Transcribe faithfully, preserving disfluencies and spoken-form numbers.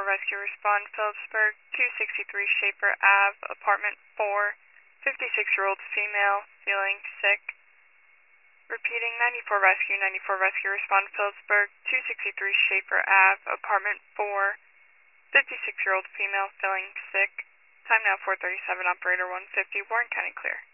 ninety-four Rescue respond, Phillipsburg, two sixty-three Schaefer Avenue, apartment four, fifty-six-year-old female, feeling sick. Repeating, ninety-four Rescue, ninety-four Rescue respond, Phillipsburg, two sixty-three Schaefer Avenue, apartment four, fifty-six-year-old female, feeling sick. Time now four thirty-seven, operator one fifty, Warren County clear.